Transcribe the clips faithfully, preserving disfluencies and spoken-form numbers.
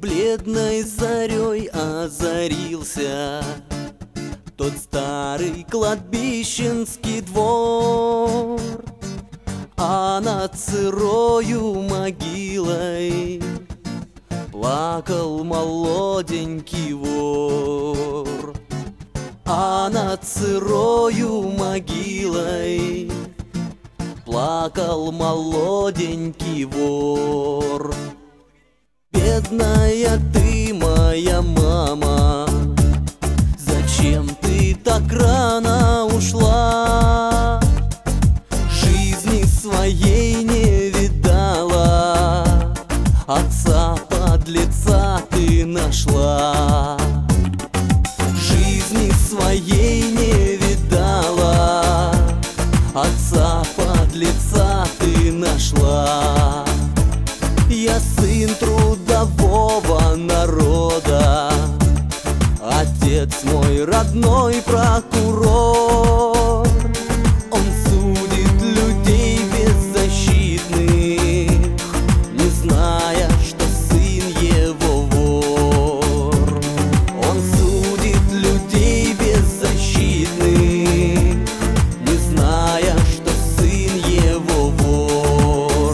Бледной зарей озарился тот старый кладбищенский двор, а над сырою могилой плакал молоденький вор. А над сырою могилой плакал молоденький вор. Бедная ты, моя мама, зачем ты так рано ушла? Жизни своей не видала, отца подлеца ты нашла. Жизни своей не видала, отца подлеца ты нашла. Я сын трудового народа, отец мой родной прокурор. Он судит людей беззащитных, не зная, что сын его вор. Он судит людей беззащитных, не зная, что сын его вор.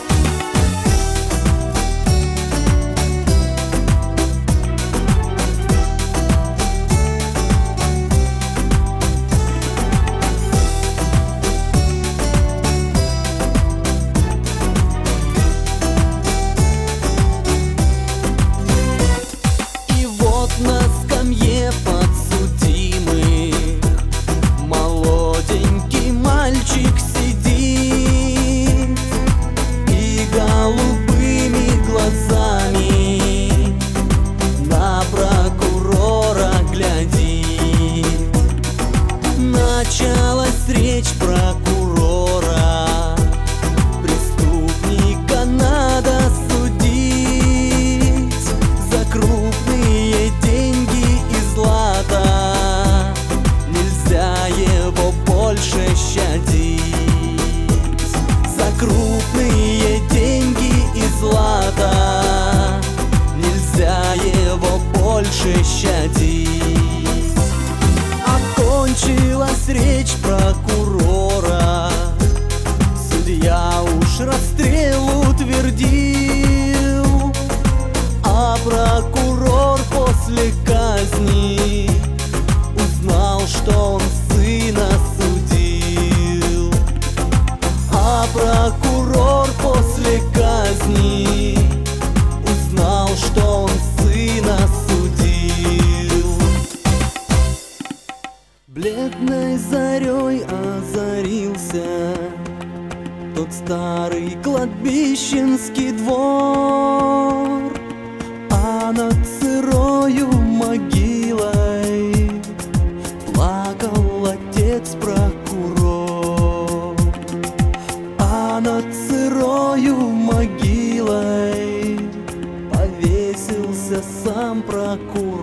На скамье подсудимых молоденький мальчик сидит и голубыми глазами на прокурора глядит. Началась речь прокурора: преступника надо судить за крупные деньги и злато, нельзя его больше щадить. За крупные деньги и злато, нельзя его больше щадить. Окончилась речь прокурора, судья уж расстрел утвердил, а прокурор после казни узнал, что он сына судил. А прокурор после казни узнал, что он сына судил. Бледной зарей озарился тот старый кладбищенский двор, а над сырою могилой плакал отец-прокурор. А над сырою могилой повесился сам прокурор.